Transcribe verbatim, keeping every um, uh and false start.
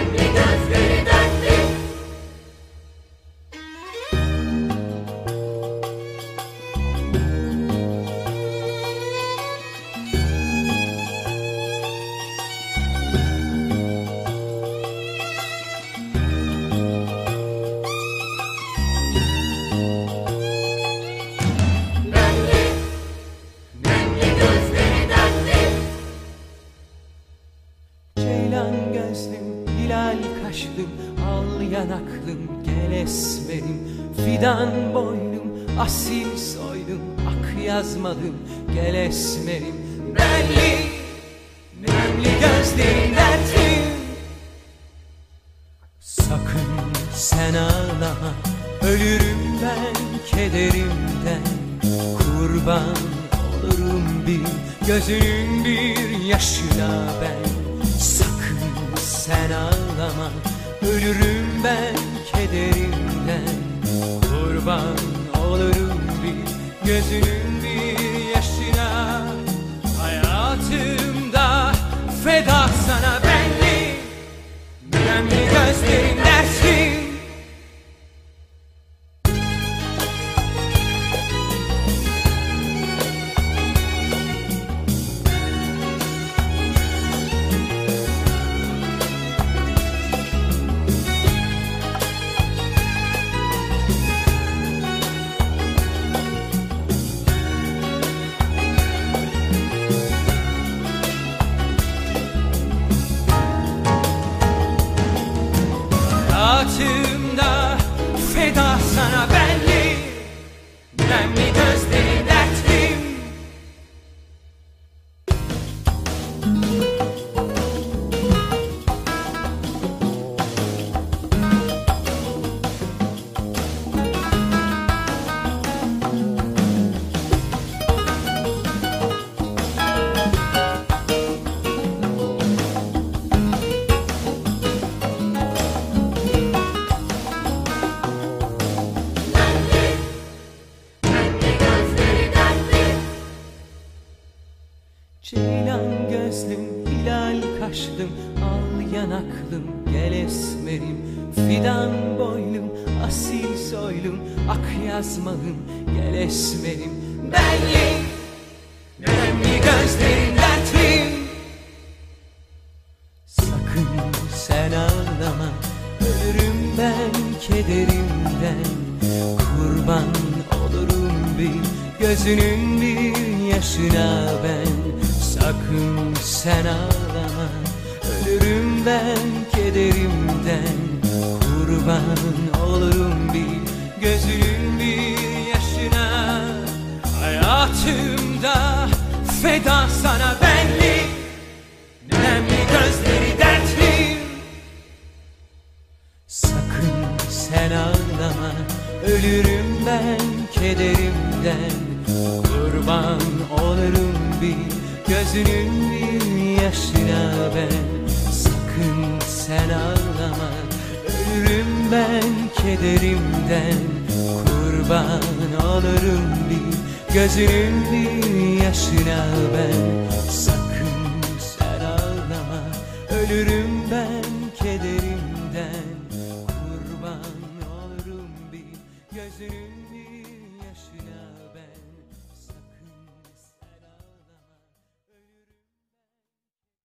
Nemli gözleri dertli. Ceylan gözlüm, hilal kaşlım, al yanaklım, gel esmerim. Fidan boylum, asil soylum, ak yazmalım, gel esmerim. Belli, nemli gözlerin dertlim. Sakın sen ağlama, ölürüm ben kederimden. Kurban olurum bir gözünün bir yaşına ben. Sakın sen ağlama, ölürüm ben kederimden. Kurban olurum bir gözünün bir yaşına. Hayatımda feda sana benli, nemli gözlerin dersin. Hayatımda feda sana benli, nemli gözlerin dertlim. Ceylan gözlüm, hilal kaşlım, al yanaklım, gel esmerim. Fidan boylum, asil soylum, ak yazmalım, gel esmerim. Belli, nemli gözlerin dertlim. Sakın sen ağlama, ölürüm ben kederimden. Kurban olurum bir gözünün bir yaşına ben. Sakın sen ağlama, ölürüm ben kederimden. Kurban olurum bir gözünün bir yaşına. Hayatımda feda sana benli, nemli gözleri dertlim. Sakın sen ağlama, ölürüm ben kederimden. Kurban olurum bir gözünün bir yaşına ben. Sakın sen ağlama, ölürüm ben kederimden. Kurban olurum bir gözünün bir yaşına ben. Sakın sen ağlama, ölürüm ben kederimden. Kurban olurum bir gözünün